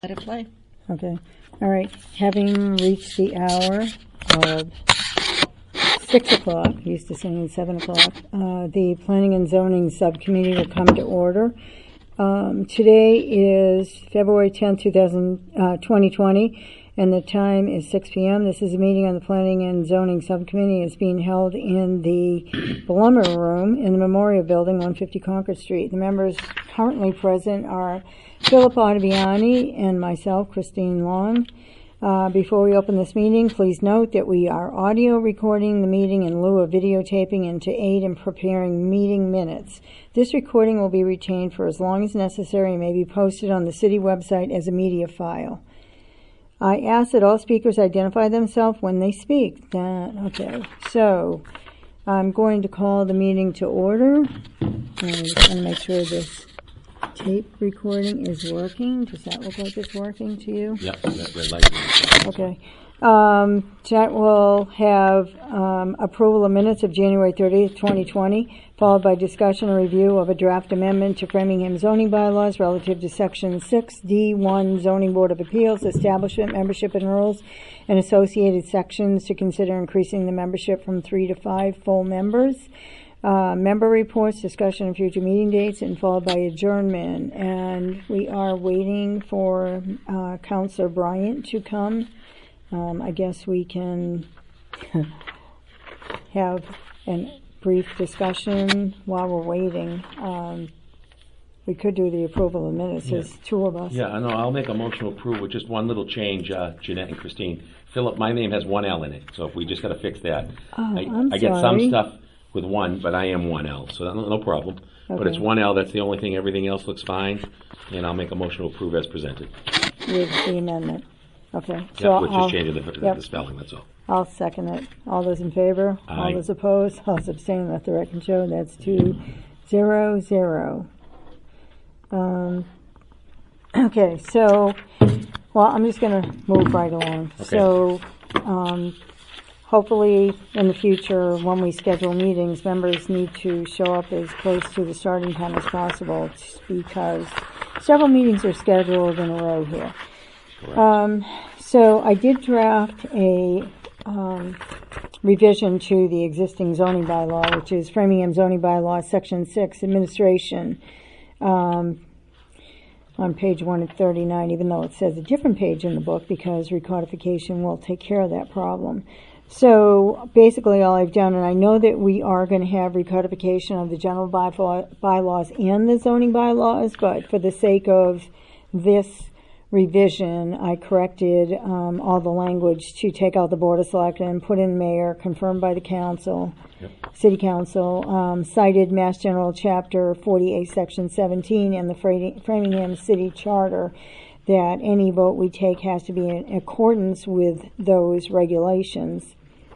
Let it play. Okay. All right. Having reached the hour of 6 o'clock, used to saying 7 o'clock, the Planning and Zoning Subcommittee will come to order. Today is February 10th, 2020, and the time is 6 p.m. This is a meeting on the Planning and Zoning Subcommittee. It's being held in the Blummer Room in the Memorial Building, 150 Concord Street. The members currently present are Philip Ottaviani and myself, Christine Long. Before we open this meeting, please note that we are audio recording the meeting in lieu of videotaping and to aid in preparing meeting minutes. This recording will be retained for as long as necessary and may be posted on the city website as a media file. I ask that all speakers identify themselves when they speak. Okay, so I'm going to call the meeting to order. I'm just going to make sure this tape recording is working. Does that look like it's working to you? Yep, that red light. Okay. Chat will have approval of minutes of January 30th, 2020, followed by discussion and review of a draft amendment to Framingham zoning bylaws relative to Section 6D1 Zoning Board of Appeals, establishment, membership, and rules, and associated sections to consider increasing the membership from 3 to 5 full members. Member reports, discussion of future meeting dates, and followed by adjournment. And we are waiting for Councillor Bryant to come. I guess we can have a brief discussion while we're waiting. We could do the approval of minutes. There's two of us. Yeah, I know. I'll make a motion to approve with just one little change, Jeanette and Christine. Philip, my name has one L in it, so if we just got to fix that. I'm I get sorry. some stuff with one, but I am one L, so no problem. Okay. But it's one L, that's the only thing. Everything else looks fine, and I'll make a motion to approve as presented. With the amendment. Okay. Yeah, with just changing the spelling, that's all. I'll second it. All those in favor? Aye. All those opposed? All those abstaining, let the record show. That's 2-0-0. Okay, so, well, I'm just going to move right along. Okay. So, hopefully in the future, when we schedule meetings, members need to show up as close to the starting time as possible because several meetings are scheduled in a row here. So I did draft a revision to the existing zoning bylaw, which is Framingham zoning bylaw, section 6, administration, on page 139, even though it says a different page in the book because recodification will take care of that problem. So basically all I've done, and I know that we are going to have recodification of the general bylaws and the zoning bylaws, but for the sake of this revision, I corrected all the language to take out the Board of Selectmen and put in mayor, confirmed by the council, city council, cited Mass General Chapter 48, Section 17, and the Framingham City Charter, that any vote we take has to be in accordance with those regulations.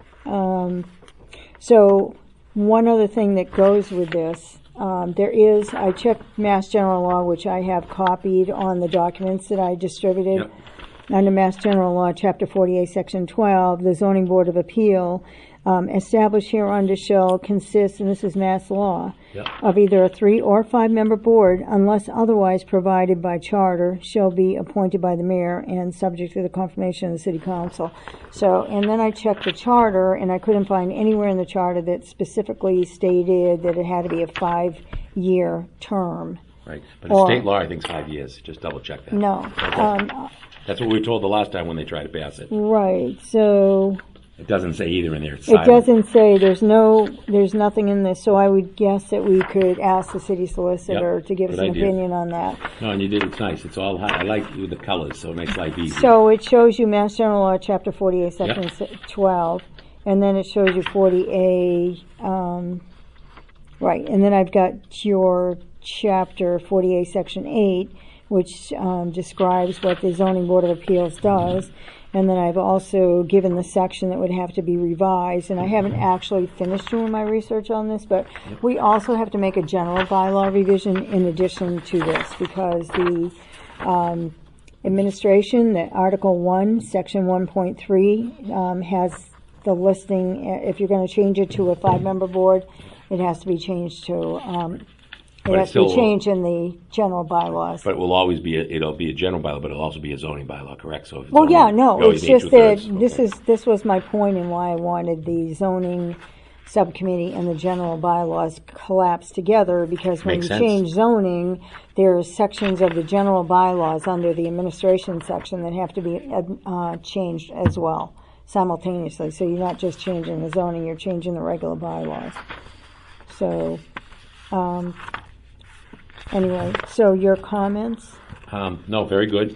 So one other thing that goes with this, I checked Mass General Law, which I have copied on the documents that I distributed. Yep. Under Mass General Law, Chapter 48, Section 12, the Zoning Board of Appeal, established hereunder shall consist, and this is Mass Law, of either a 3 or 5 member board, unless otherwise provided by charter, shall be appointed by the mayor and subject to the confirmation of the city council. So, and then I checked the charter, and I couldn't find anywhere in the charter that specifically stated that it had to be a 5-year term. Right, but in state law, I think it's 5 years. Just double check that. No. That's what we were told the last time when they tried to pass it. Right, so It doesn't say either in there. It's it silent. doesn't say, there's nothing in this, so I would guess that we could ask the city solicitor to give us Good an idea. opinion on that. No, and you did. It's nice. It's all. I like the colors, so it makes life easy. So it shows you Mass General Law, Chapter 48, Section 12, and then it shows you 40A, right, and then I've got your Chapter 48, Section 8, which describes what the Zoning Board of Appeals does. And then I've also given the section that would have to be revised, and I haven't actually finished doing my research on this, but we also have to make a general bylaw revision in addition to this, because the administration, the Article 1, Section 1.3, has the listing. If you're going to change it to a 5-member board, it has to be changed to But It it's has to be still- changed in the general bylaws. But it will always be, it'll be a general bylaw, but it'll also be a zoning bylaw, correct? So if it's Well, only- yeah, no, you always it's need just that two-thirds. this was my point in why I wanted the zoning subcommittee and the general bylaws collapsed together, because when Makes you sense. change zoning, there are sections of the general bylaws under the administration section that have to be changed as well simultaneously. So you're not just changing the zoning, you're changing the regular bylaws. So, anyway, so your comments? No, very good.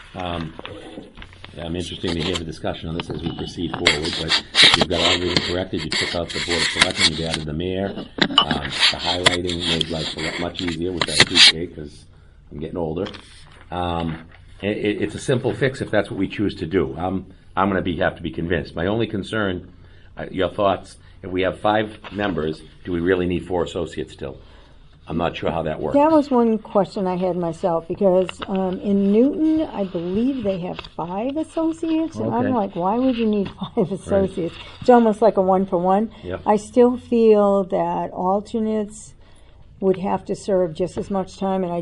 I'm interested to hear the discussion on this as we proceed forward, but you've got all everything corrected. You took out the Board of Selectmen, you've added the mayor. The highlighting made life much easier, which I appreciate because I'm getting older. It's a simple fix if that's what we choose to do. I'm going to have to be convinced. My only concern, your thoughts, if we have 5 members, do we really need 4 associates still? I'm not sure how that works. That was one question I had myself, because in Newton, I believe they have 5 associates, and I'm Okay. like, why would you need 5 associates? It's almost like a 1-for-1. Yep. I still feel that alternates would have to serve just as much time, and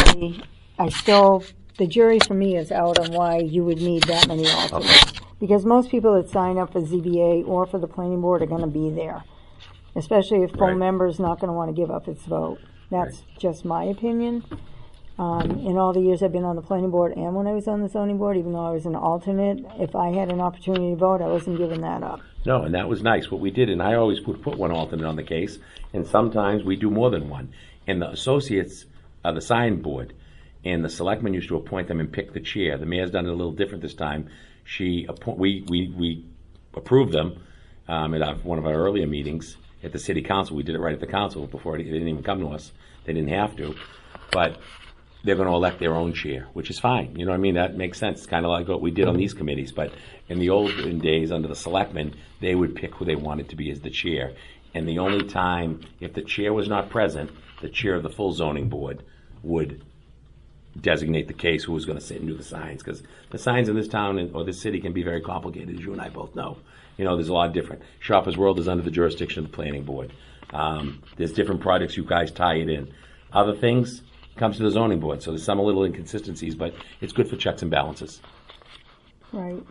the jury for me is out on why you would need that many alternates. Because most people that sign up for ZBA or for the planning board are going to be there, especially if full Right. member's not going to want to give up its vote. That's just my opinion. In all the years I've been on the planning board and when I was on the zoning board, even though I was an alternate, if I had an opportunity to vote, I wasn't giving that up. No, and that was nice. What we did, and I always put one alternate on the case, and sometimes we do more than one. And the associates are the sign board, and the selectmen used to appoint them and pick the chair. The mayor's done it a little different this time. We approved them at one of our earlier meetings at the city council. We did it right at the council before they didn't even come to us. They didn't have to, but they're going to elect their own chair, which is fine. You know what I mean? That makes sense. It's kind of like what we did on these committees. But in the olden days, under the selectmen, they would pick who they wanted to be as the chair. And the only time, if the chair was not present, the chair of the full zoning board would designate the case who was going to sit and do the signs. Because the signs in this town or this city can be very complicated, as you and I both know. You know, there's a lot of different. Shoppers World is under the jurisdiction of the planning board. There's different projects you guys tie it in. Other things comes to the zoning board. So there's some little inconsistencies, but it's good for checks and balances. Right.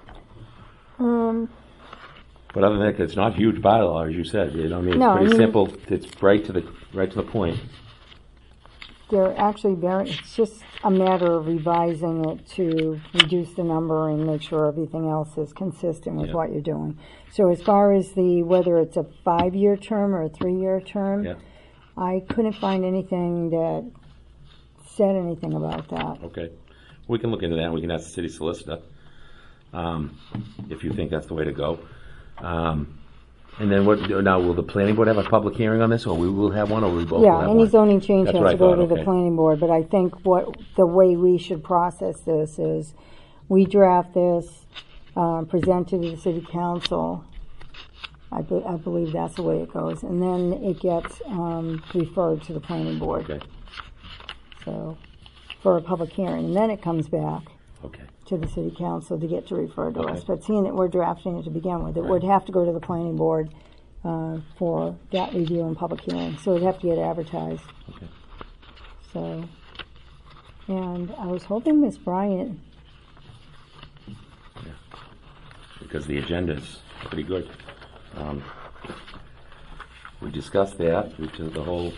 But other than that, it's not huge bylaw, as you said. You know, I mean, it's No, pretty I mean- simple. It's right to the point. They're actually it's just a matter of revising it to reduce the number and make sure everything else is consistent with Yeah. what you're doing. So as far as whether it's a 5-year term or a 3-year term, Yeah. I couldn't find anything that said anything about that. Okay. We can look into that. We can ask the city solicitor if you think that's the way to go. And then now, will the planning board have a public hearing on this, or we will have one, or we both will Yeah, have any one? zoning change That's has what to I go thought, to the okay. planning board, but I think the way we should process this is we draft this, present it to the city council. I believe that's the way it goes, and then it gets referred to the planning board. Okay. So, for a public hearing, and then it comes back Okay. to the city council to get to refer to Okay. us. But seeing that we're drafting it to begin with, it would have to go to the planning board for that review and public hearing. So it'd have to get advertised. Okay. So, and I was hoping Miss Bryant. Because the agenda is pretty good. We discussed that, which is the whole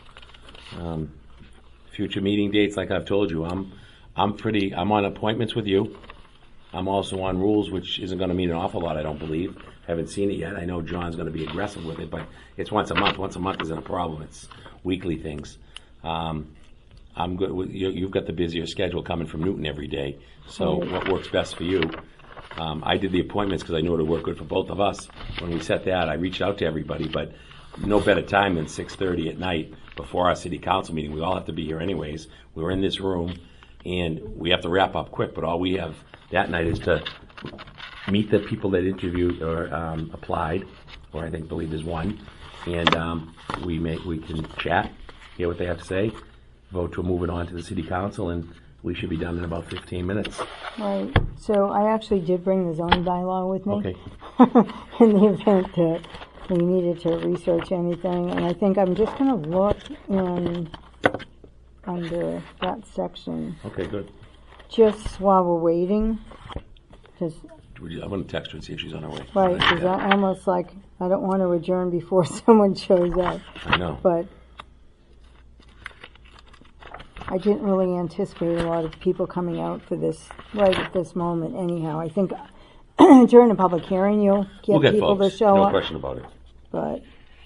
future meeting dates. Like I've told you, I'm on appointments with you. I'm also on rules, which isn't going to mean an awful lot, I don't believe. Haven't seen it yet. I know John's going to be aggressive with it, but it's once a month. Once a month isn't a problem. It's weekly things. I'm good with you've got the busier schedule coming from Newton every day. So what works best for you? I did the appointments because I knew it would work good for both of us. When we set that, I reached out to everybody, but no better time than 6:30 at night before our city council meeting. We all have to be here anyways. We're in this room, and we have to wrap up quick, but all we have that night is to meet the people that interviewed or applied, or I believe there's one, and we can chat, hear what they have to say, vote to move it on to the city council, and we should be done in about 15 minutes. Right. So I actually did bring the zoning bylaw with me. Okay. In the event that we needed to research anything, and I think I'm just going to look in under that section, Okay, good. just while we're waiting, because, I'm going to text her and see if she's on her way. right, because I almost like, I don't want to adjourn before someone shows up, I know. but I didn't really anticipate a lot of people coming out for this right at this moment anyhow. I think during a public hearing, you'll We'll get get people folks. to show No up, question about it. but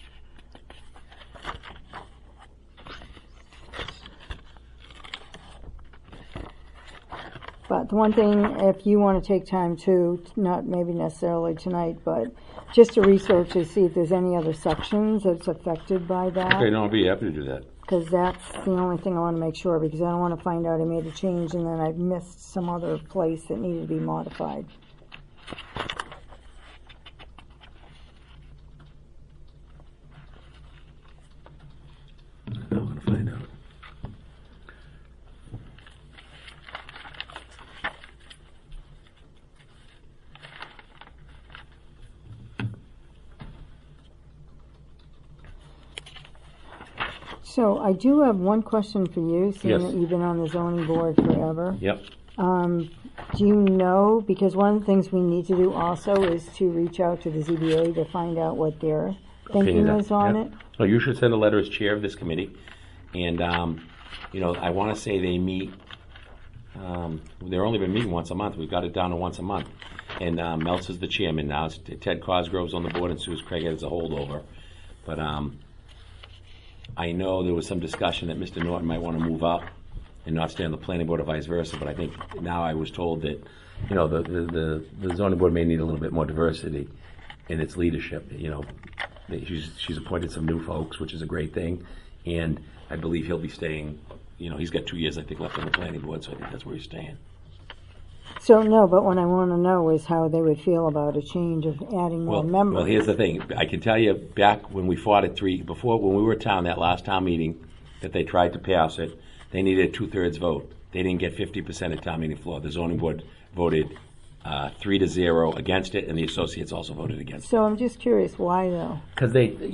the one thing, if you want to take time to, not maybe necessarily tonight, but just to research to see if there's any other sections that's affected by that. Okay, no, I'll be happy to do that. Because that's the only thing I want to make sure, because I don't want to find out I made a change and then I've missed some other place that needed to be modified. I'm going to find out. So I do have one question for you, seeing Yes. that you've been on the zoning board forever. Yep. Do you know, because one of the things we need to do also is to reach out to the ZBA to find out what their thinking Okay, is on yep. it? No, you should send a letter as chair of this committee. And, I want to say they meet, they've only been meeting once a month. We've got it down to once a month. And Meltz is the chairman now. Ted Cosgrove's on the board and Suze Craig as a holdover. But I know there was some discussion that Mr. Norton might want to move up and not stay on the planning board or vice versa. But I think now I was told that, the zoning board may need a little bit more diversity in its leadership. She's appointed some new folks, which is a great thing. And I believe he'll be staying, he's got 2 years, I think, left on the planning board, so I think that's where he's staying. So, no, but what I want to know is how they would feel about a change of adding more members. Well, here's the thing. I can tell you back when we fought at when we were town, that last town meeting, that they tried to pass it, they needed a 2/3 vote. They didn't get 50% at town meeting floor. The zoning board voted 3-0 against it, and the associates also voted against it. So I'm just curious, why though? Because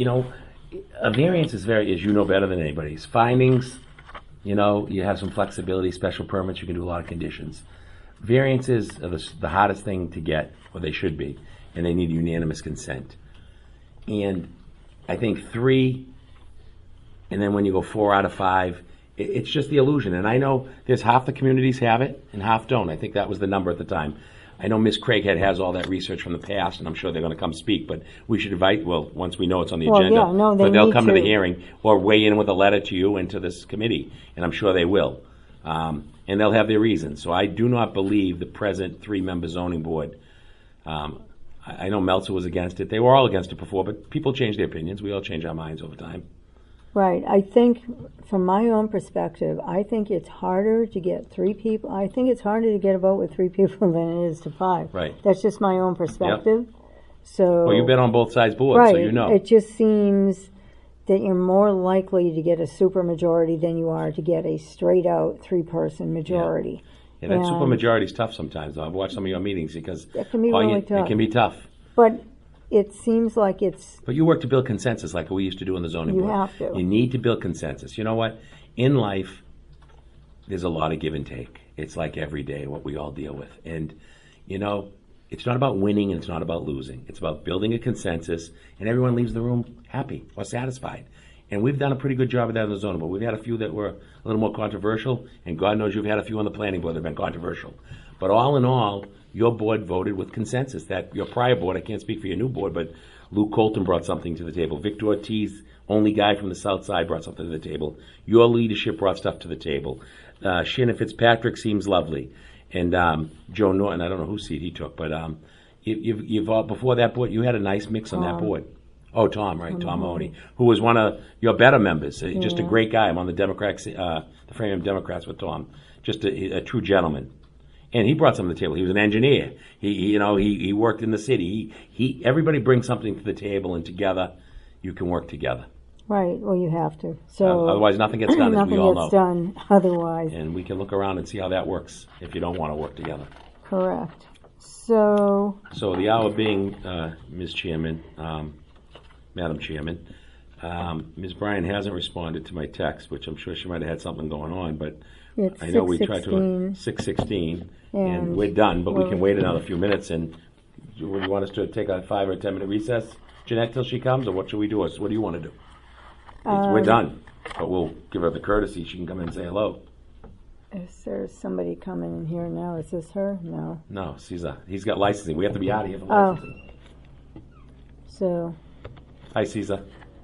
a variance is as you know better than anybody's. Findings, you have some flexibility, special permits, you can do a lot of conditions. Variances are the hardest thing to get, or they should be, and they need unanimous consent. And I think 3, and then when you go 4 out of 5, it's just the illusion. And I know there's half the communities have it and half don't. I think that was the number at the time. I know Ms. Craighead has all that research from the past, and I'm sure they're going to come speak, but we should invite, once we know it's on the agenda, yeah, no, but they'll need come to the to. hearing or weigh in with a letter to you and to this committee, and I'm sure they will. And they'll have their reasons. So I do not believe the present 3-member zoning board. I know Meltzer was against it. They were all against it before, but people change their opinions. We all change our minds over time. Right. I think, from my own perspective, I think it's harder to get 3 people. I think it's harder to get a vote with 3 people than it is to 5. Right. That's just my own perspective. So. Well, you've been on both sides boards, right. so you know. It just seems that you're more likely to get a supermajority than you are to get a straight-out 3-person majority. Yeah, that supermajority is tough sometimes, though. I've watched some of your meetings because it can be really tough. It can be tough. But it seems like it's... But you work to build consensus like we used to do in the zoning board. You have to. You need to build consensus. You know what? In life, there's a lot of give and take. It's like every day what we all deal with. And, it's not about winning and it's not about losing. It's about building a consensus, and everyone leaves the room happy or satisfied. And we've done a pretty good job of that in the zoning board. We've had a few that were a little more controversial, and God knows you've had a few on the planning board that have been controversial. But all in all, your board voted with consensus. That your prior board, I can't speak for your new board, but Luke Colton brought something to the table. Victor Ortiz, only guy from the south side, brought something to the table. Your leadership brought stuff to the table. Shannon Fitzpatrick seems lovely. And Joe Norton, I don't know whose seat he took, but you've before that board, you had a nice mix on that board. Oh, Tom, right, Tom Mahoney, who was one of your better members. Just a great guy. I'm on the Democrats, the Framingham Democrats with Tom. Just a true gentleman. And he brought something to the table. He was an engineer. He worked in the city. Everybody brings something to the table, and together you can work together. Right. Well, you have to. So otherwise, nothing gets done, as we all know. Nothing gets done otherwise. And we can look around and see how that works if you don't want to work together. Correct. So the hour being, Ms. Chairman, Madam Chairman, Ms. Bryan hasn't responded to my text, which I'm sure she might have had something going on, but It's I know we tried to 6:16. 6:16, and And we're done, but we we're- can wait another few minutes. And would you want us to take a 5 or 10 minute recess, Jeanette, till she comes, or what should we do? What do you want to do? We're done, but we'll give her the courtesy. She can come in and say hello. Is there somebody coming in here now? Is this her? No. No, he's got licensing. We have to be out of here for Oh. licensing. So, Hi, Caesar.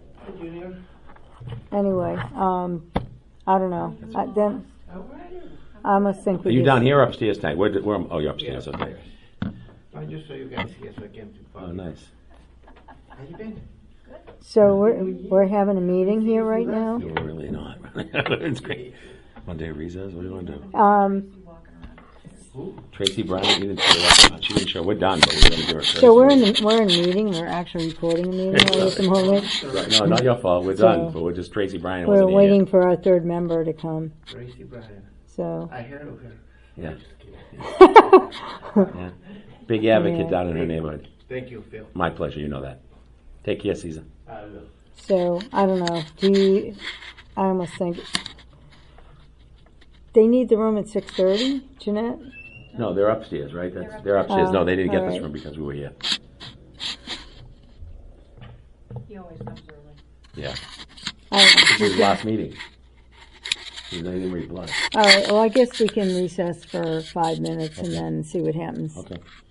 anyway, I don't know. Then I must think Are we you just- down here or upstairs tonight? Oh, you're upstairs. Yeah. Okay. I just saw you guys here, so I came to. Oh, nice. How you been? So we're having a meeting here right now. No, we're really not. It's great. Monday recess. What do you want to do? Tracy Bryan, you didn't show up. She didn't show. We're done, but we're going to give her. So we're in a meeting. We're actually recording a meeting right at the moment. Right, no, not your fault. We're So- done, but we're just Tracy Bryan. We're wasn't waiting for our third member to come. Tracy Bryan. So I heard of her. Here. Just kidding. Yeah. Yeah. Big advocate Yeah. down in her neighborhood. Thank you, Phil. My pleasure. You know that. Take care, Caesar. I will. So I don't know. I almost think they need the room at 6:30, Jeanette. No, they're upstairs, right? They're upstairs. No, they didn't get all this right. room because we were here. He always comes early. Yeah. I don't know. This is his last meeting. They didn't reply. All right. Well, I guess we can recess for 5 minutes and then see what happens. Okay.